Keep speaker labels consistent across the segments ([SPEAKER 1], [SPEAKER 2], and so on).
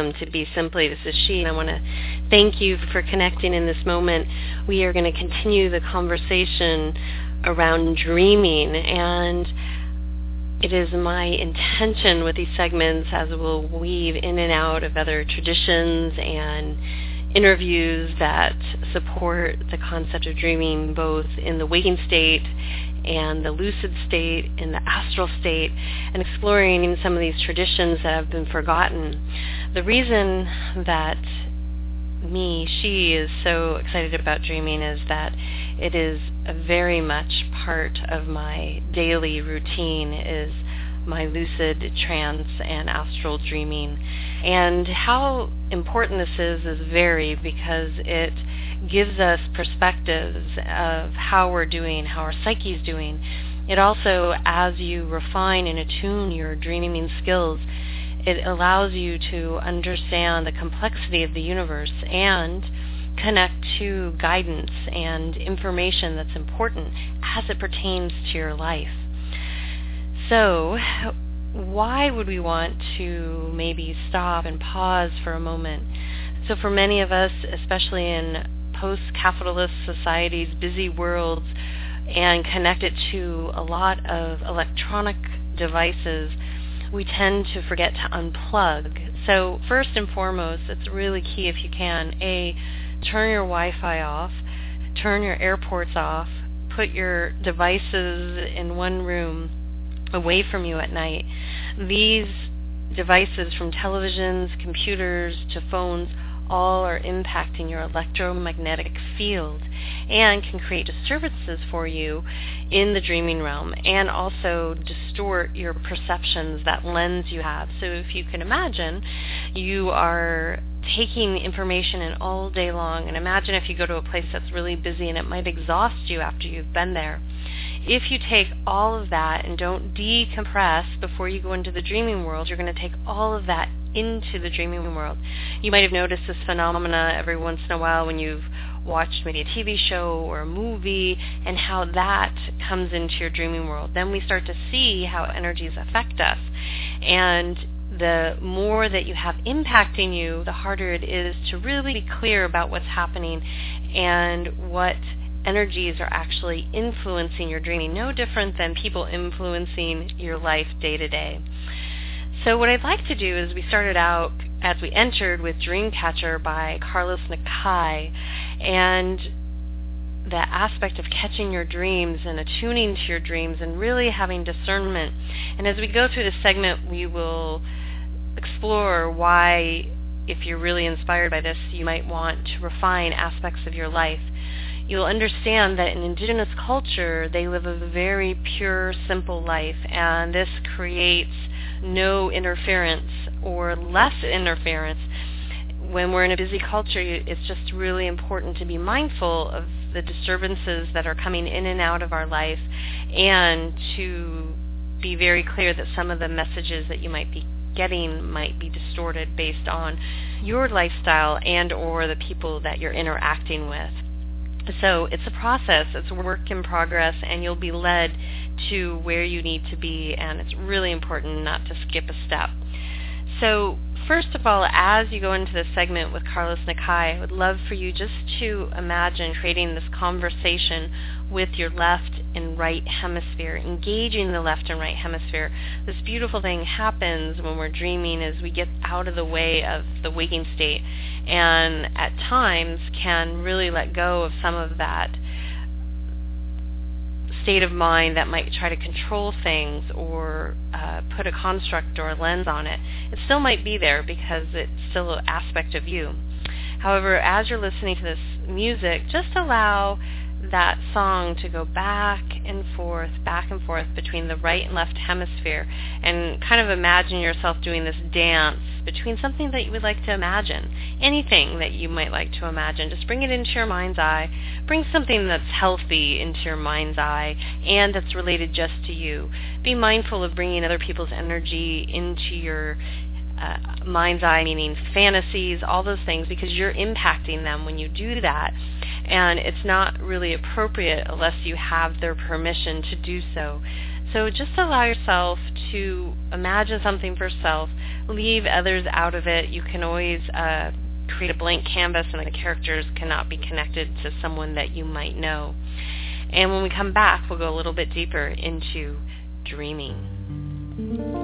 [SPEAKER 1] welcome to Be Simply. This is She, and I want to thank you for connecting in this moment. We are going to continue the conversation around dreaming, and it is my intention with these segments, as we'll weave in and out of other traditions and interviews that support the concept of dreaming both in the waking state and the lucid state and the astral state, and exploring some of these traditions that have been forgotten. The reason that she is so excited about dreaming is that it is a very much part of my daily routine, is my lucid trance and astral dreaming. And how important this is varied, because it gives us perspectives of how we're doing, how our psyche is doing. It also, as you refine and attune your dreaming skills, it allows you to understand the complexity of the universe and connect to guidance and information that's important as it pertains to your life. So, why would we want to maybe stop and pause for a moment? So for many of us, especially in post-capitalist societies, busy worlds, and connected to a lot of electronic devices, we tend to forget to unplug. So first and foremost, it's really key, if you can, turn your Wi-Fi off, turn your airports off, put your devices in one room away from you at night. These devices, from televisions, computers, to phones, all are impacting your electromagnetic field and can create disturbances for you in the dreaming realm, and also distort your perceptions, that lens you have. So if you can imagine, you are taking information in all day long, and imagine if you go to a place that's really busy and it might exhaust you after you've been there. If you take all of that and don't decompress before you go into the dreaming world, you're going to take all of that into the dreaming world. You might have noticed this phenomena every once in a while when you've watched maybe a TV show or a movie, and how that comes into your dreaming world. Then we start to see how energies affect us. And the more that you have impacting you, the harder it is to really be clear about what's happening and what energies are actually influencing your dreaming. No different than people influencing your life day to day. So what I'd like to do is, we started out, as we entered, with Dreamcatcher by Carlos Nakai, and the aspect of catching your dreams and attuning to your dreams and really having discernment. And as we go through this segment, we will explore why, if you're really inspired by this, you might want to refine aspects of your life. You'll understand that in indigenous culture, they live a very pure, simple life, and this creates no interference or less interference. When we're in a busy culture, it's just really important to be mindful of the disturbances that are coming in and out of our life, and to be very clear that some of the messages that you might be getting might be distorted based on your lifestyle and or the people that you're interacting with. So it's a process, it's a work in progress, and you'll be led to where you need to be, and it's really important not to skip a step. So first of all, as you go into this segment with Carlos Nakai, I would love for you just to imagine creating this conversation with your left and right hemisphere, engaging the left and right hemisphere. This beautiful thing happens when we're dreaming as we get out of the way of the waking state, and at times can really let go of some of that state of mind that might try to control things or put a construct or a lens on it. It still might be there because it's still an aspect of you. However, as you're listening to this music, just allow that song to go back and forth between the right and left hemisphere, and kind of imagine yourself doing this dance between something that you would like to imagine, anything that you might like to imagine. Just bring it into your mind's eye. Bring something that's healthy into your mind's eye and that's related just to you. Be mindful of bringing other people's energy into your mind's eye, meaning fantasies, all those things, because you're impacting them when you do that. And it's not really appropriate unless you have their permission to do so. So just allow yourself to imagine something for self. Leave others out of it. You can always create a blank canvas, and the characters cannot be connected to someone that you might know. And when we come back, we'll go a little bit deeper into dreaming.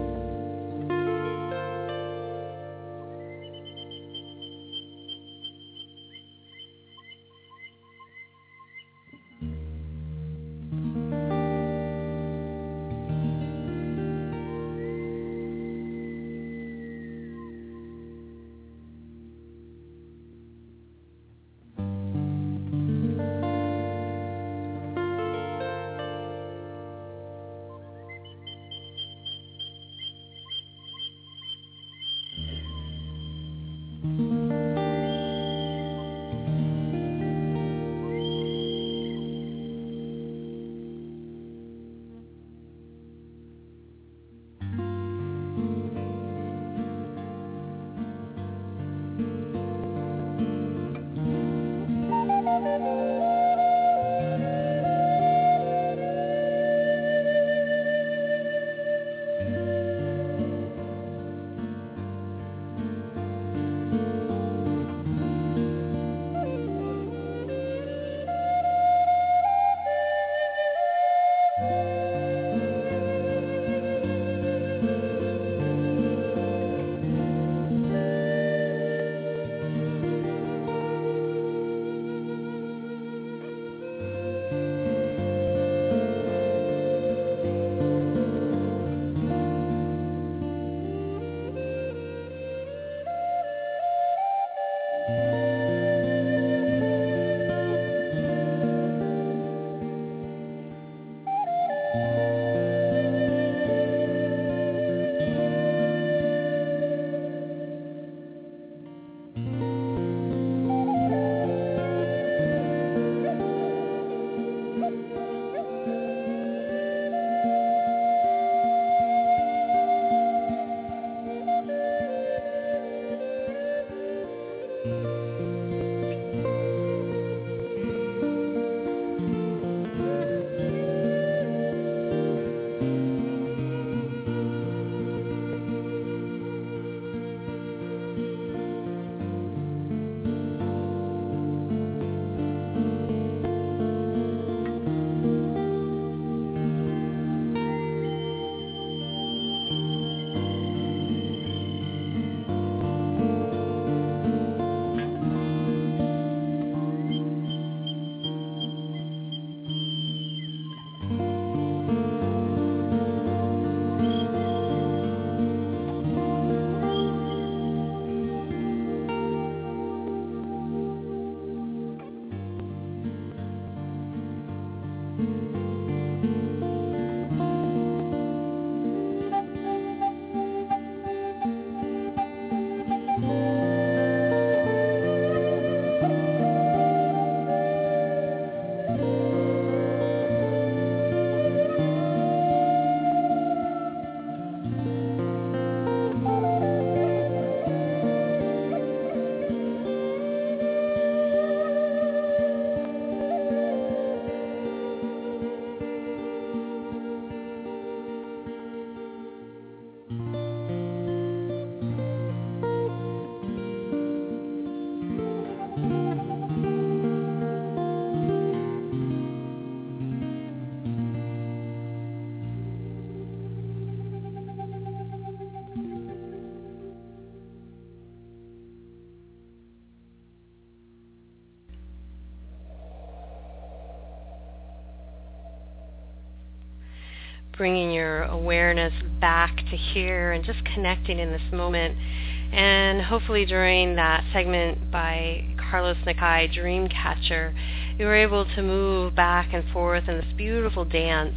[SPEAKER 1] Bringing your awareness back to here and just connecting in this moment. And hopefully during that segment by Carlos Nakai, Dreamcatcher, you were able to move back and forth in this beautiful dance,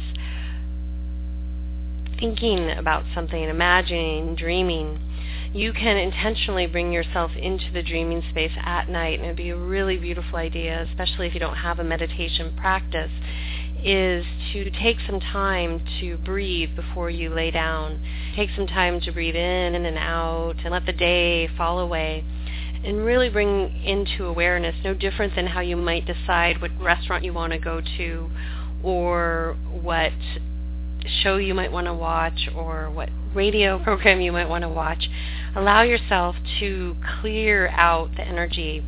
[SPEAKER 1] thinking about something, imagining, dreaming. You can intentionally bring yourself into the dreaming space at night, and it'd be a really beautiful idea, especially if you don't have a meditation practice, is to take some time to breathe before you lay down. Take some time to breathe in and out and let the day fall away, and really bring into awareness, no different than how you might decide what restaurant you want to go to or what show you might want to watch or what radio program you might want to watch. Allow yourself to clear out the energy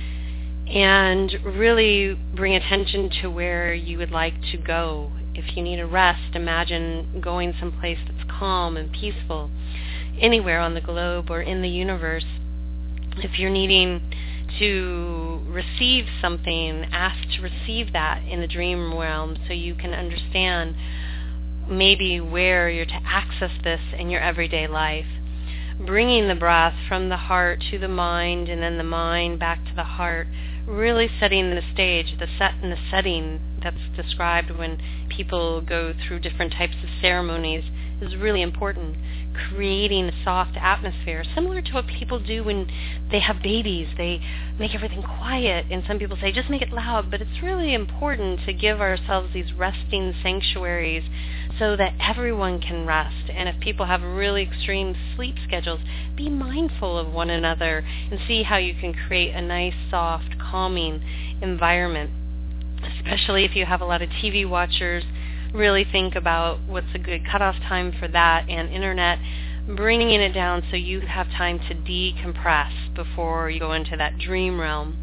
[SPEAKER 1] and really bring attention to where you would like to go. If you need a rest, imagine going someplace that's calm and peaceful, anywhere on the globe or in the universe. If you're needing to receive something, ask to receive that in the dream realm so you can understand maybe where you're to access this in your everyday life. Bringing the breath from the heart to the mind and then the mind back to the heart, really setting the stage, the set and the setting that's described when people go through different types of ceremonies is really important. Creating a soft atmosphere, similar to what people do when they have babies. They make everything quiet, and some people say, just make it loud, but it's really important to give ourselves these resting sanctuaries so that everyone can rest. And if people have really extreme sleep schedules, be mindful of one another and see how you can create a nice, soft, calming environment. Especially if you have a lot of TV watchers, really think about what's a good cutoff time for that, and internet, bringing it down so you have time to decompress before you go into that dream realm.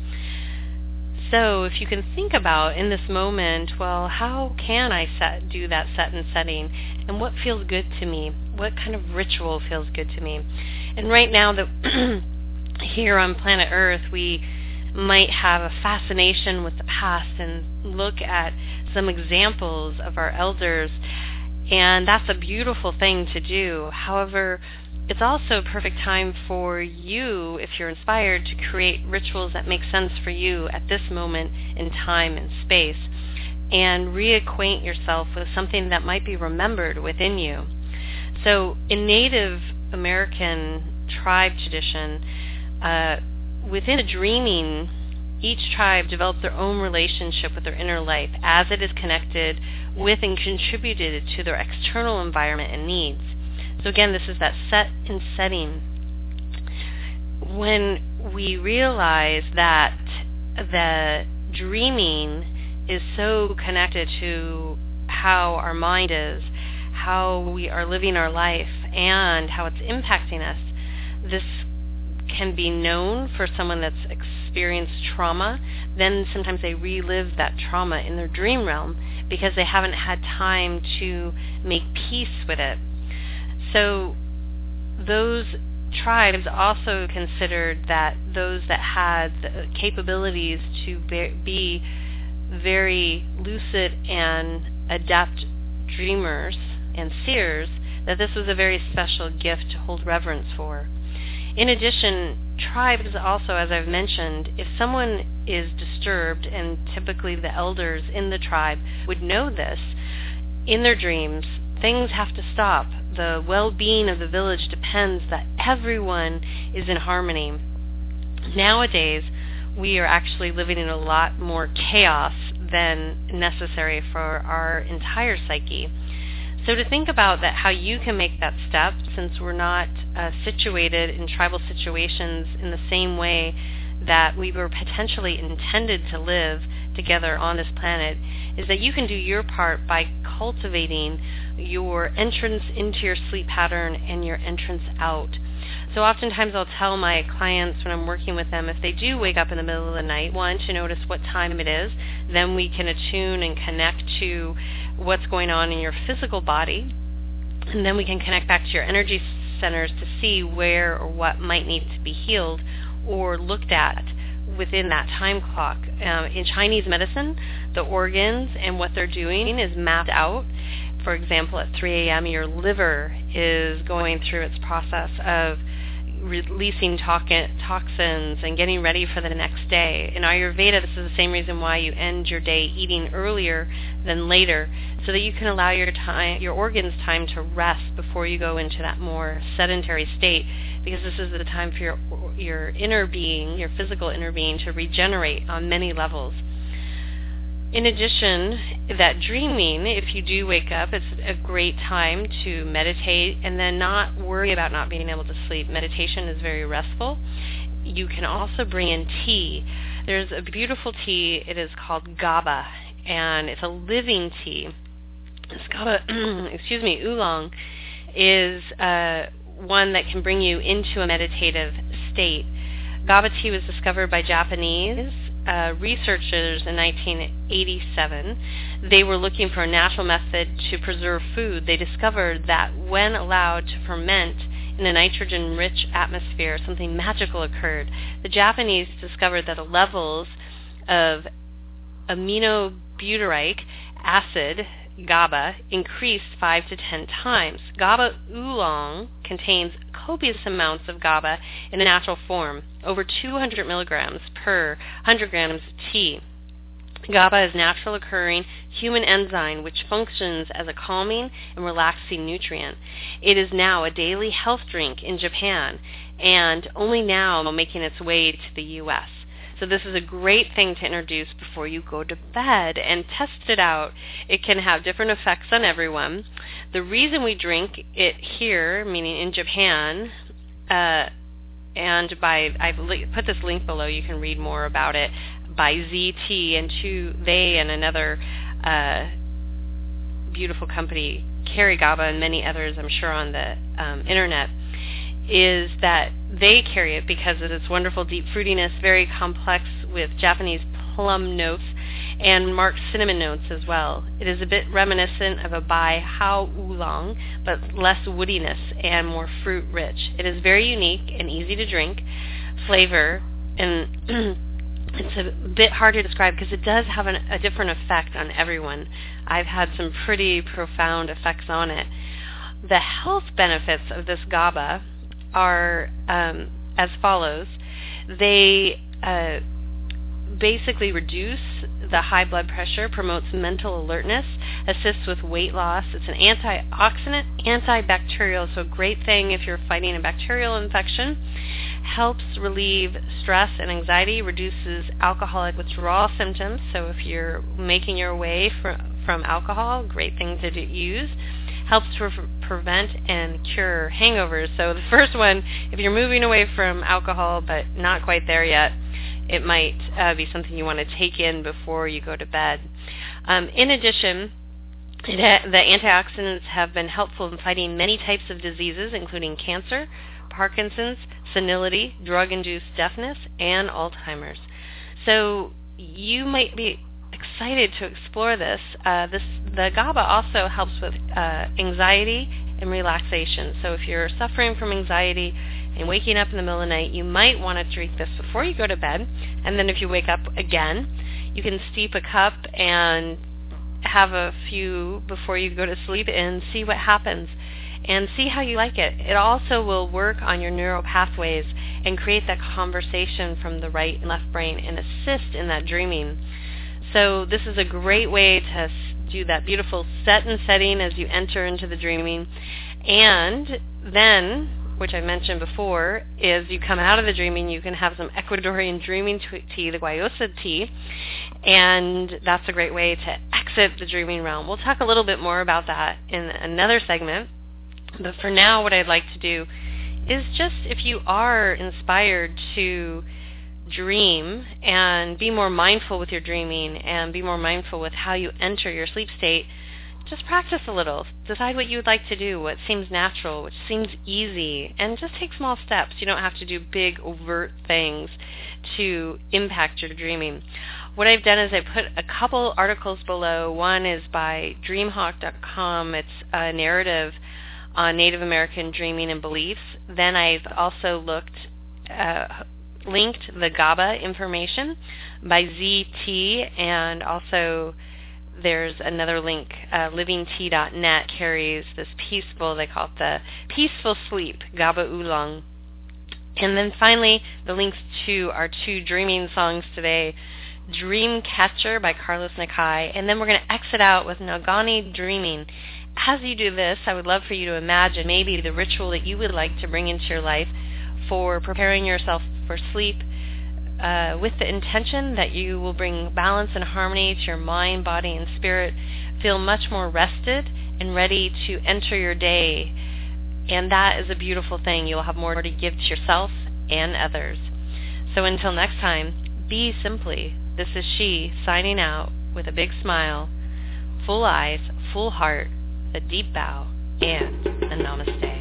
[SPEAKER 1] So if you can think about in this moment, well, how can I do that set and setting, and what feels good to me? What kind of ritual feels good to me? And right now that here on planet Earth, we might have a fascination with the past and look at some examples of our elders, and that's a beautiful thing to do. However, it's also a perfect time for you, if you're inspired, to create rituals that make sense for you at this moment in time and space, and reacquaint yourself with something that might be remembered within you. So in Native American tribe tradition, within a dreaming, each tribe developed their own relationship with their inner life as it is connected with and contributed to their external environment and needs. So again, this is that set and setting. When we realize that the dreaming is so connected to how our mind is, how we are living our life, and how it's impacting us, this can be known for someone that's experienced trauma. Then sometimes they relive that trauma in their dream realm because they haven't had time to make peace with it. So those tribes also considered that those that had the capabilities to be very lucid and adept dreamers and seers, that this was a very special gift to hold reverence for. In addition, tribes also, as I've mentioned, if someone is disturbed, and typically the elders in the tribe would know this, in their dreams, things have to stop. The well-being of the village depends that everyone is in harmony. Nowadays, we are actually living in a lot more chaos than necessary for our entire psyche. So to think about that, how you can make that step, since we're not situated in tribal situations in the same way that we were potentially intended to live together on this planet, is that you can do your part by cultivating your entrance into your sleep pattern and your entrance out. So oftentimes I'll tell my clients when I'm working with them, if they do wake up in the middle of the night, one, to notice what time it is, then we can attune and connect to what's going on in your physical body, and then we can connect back to your energy centers to see where or what might need to be healed or looked at within that time clock. In Chinese medicine, the organs and what they're doing is mapped out. For example, at 3 a.m., your liver is going through its process of releasing toxins and getting ready for the next day. In Ayurveda, this is the same reason why you end your day eating earlier than later, so that you can allow your organs time to rest before you go into that more sedentary state, because this is the time for your inner being, your physical inner being, to regenerate on many levels. In addition, that dreaming, if you do wake up, it's a great time to meditate and then not worry about not being able to sleep. Meditation is very restful. You can also bring in tea. There's a beautiful tea. It is called GABA, and it's a living tea. This GABA, oolong is one that can bring you into a meditative state. GABA tea was discovered by Japanese researchers in 1987. They were looking for a natural method to preserve food. They discovered that when allowed to ferment in a nitrogen-rich atmosphere, something magical occurred. The Japanese discovered that the levels of aminobutyric acid, GABA, increased 5 to 10 times. GABA oolong contains copious amounts of GABA in a natural form, over 200 milligrams per 100 grams of tea. GABA is a natural occurring human enzyme which functions as a calming and relaxing nutrient. It is now a daily health drink in Japan and only now making its way to the U.S. So this is a great thing to introduce before you go to bed and test it out. It can have different effects on everyone. The reason we drink it here, meaning in Japan, and I've put this link below, you can read more about it, by ZT, and they and another beautiful company carry GABA and many others, I'm sure, on the internet, is that they carry it because of its wonderful deep fruitiness, very complex with Japanese plum notes and marked cinnamon notes as well. It is a bit reminiscent of a Bai Hao oolong, but less woodiness and more fruit rich. It is very unique and easy to drink flavor, and it's a bit hard to describe because it does have a different effect on everyone. I've had some pretty profound effects on it. The health benefits of this GABA are as follows. They basically reduce the high blood pressure, promotes mental alertness, assists with weight loss. It's an antioxidant, antibacterial, so a great thing if you're fighting a bacterial infection. Helps relieve stress and anxiety, reduces alcoholic withdrawal symptoms. So if you're making your way from alcohol, great thing to use. Helps to prevent and cure hangovers. So the first one, if you're moving away from alcohol but not quite there yet, it might be something you want to take in before you go to bed. In addition, the antioxidants have been helpful in fighting many types of diseases, including cancer, Parkinson's, senility, drug-induced deafness, and Alzheimer's. So you might be excited to explore this. The GABA also helps with anxiety and relaxation. So if you're suffering from anxiety and waking up in the middle of the night, you might want to drink this before you go to bed. And then if you wake up again, you can steep a cup and have a few before you go to sleep and see what happens. And see how you like it. It also will work on your neural pathways and create that conversation from the right and left brain and assist in that dreaming. So this is a great way to do that beautiful set and setting as you enter into the dreaming. And then, which I mentioned before, is you come out of the dreaming, you can have some Ecuadorian dreaming tea, the guayusa tea, and that's a great way to exit the dreaming realm. We'll talk a little bit more about that in another segment. But for now, what I'd like to do is just, if you are inspired to dream and be more mindful with your dreaming and be more mindful with how you enter your sleep state, just practice a little. Decide what you would like to do, what seems natural, what seems easy, and just take small steps. You don't have to do big, overt things to impact your dreaming. What I've done is I put a couple articles below. One is by dreamhawk.com. It's a narrative on Native American dreaming and beliefs. Then I've also linked the GABA information by ZT, and also there's another link, livingtea.net carries this peaceful, they call it the Peaceful Sleep, GABA Oolong. And then finally, the links to our two dreaming songs today, Dreamcatcher by Carlos Nakai, and then we're going to exit out with Nagani Dreaming. As you do this, I would love for you to imagine maybe the ritual that you would like to bring into your life for preparing yourself for sleep, with the intention that you will bring balance and harmony to your mind, body, and spirit, feel much more rested and ready to enter your day. And that is a beautiful thing. You'll have more to give to yourself and others. So until next time, be simply. This is She signing out with a big smile, full eyes, full heart, a deep bow, and a namaste.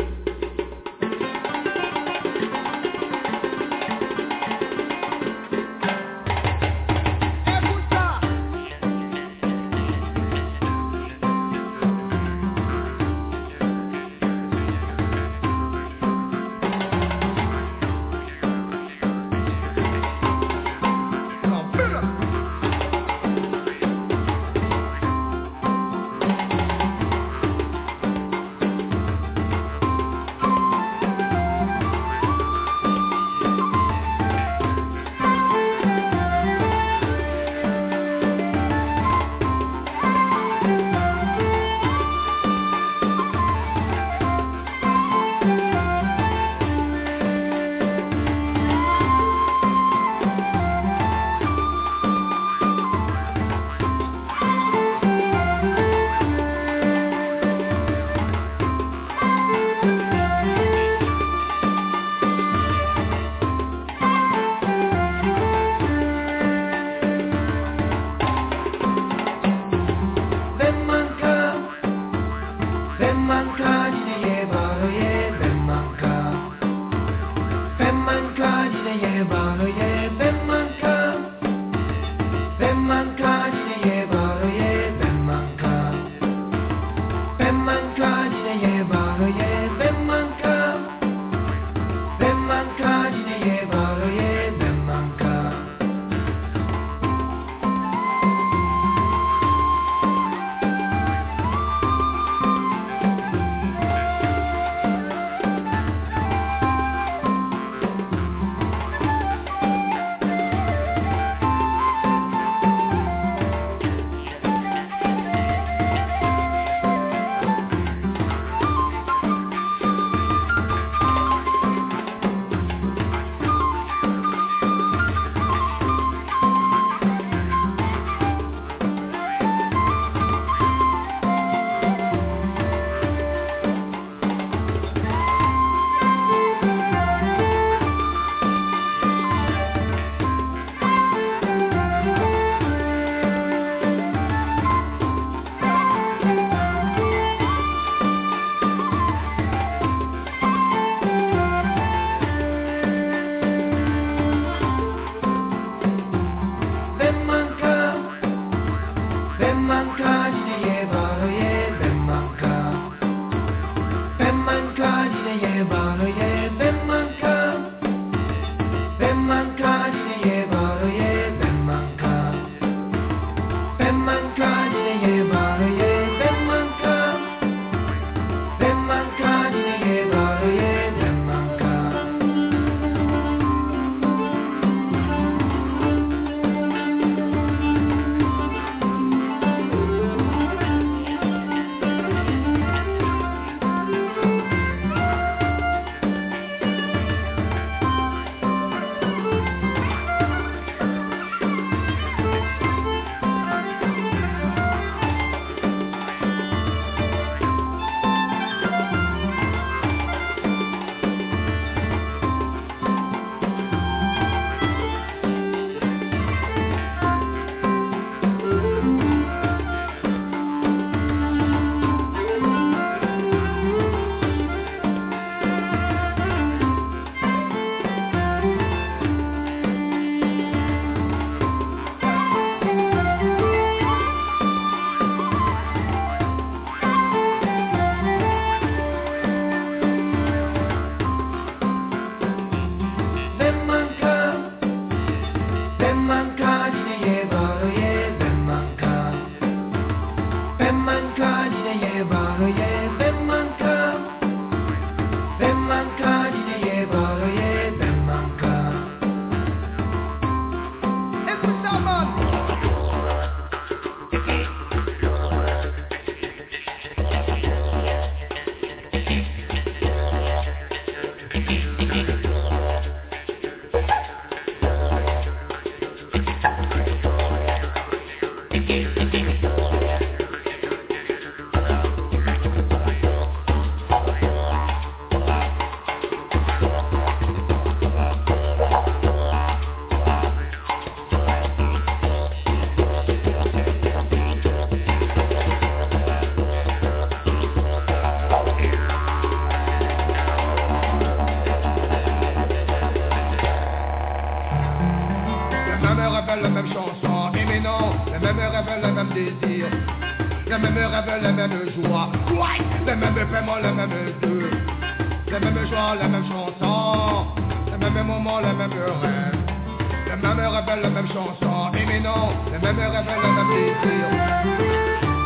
[SPEAKER 2] rêves, les mêmes joies. Ouais, les mêmes paiements, les mêmes deux. Les mêmes joies, les mêmes chansons. Les mêmes moments, les mêmes rêves. Les mêmes rêves, les mêmes chansons. Et mais non, les mêmes rêves, les mêmes désirs.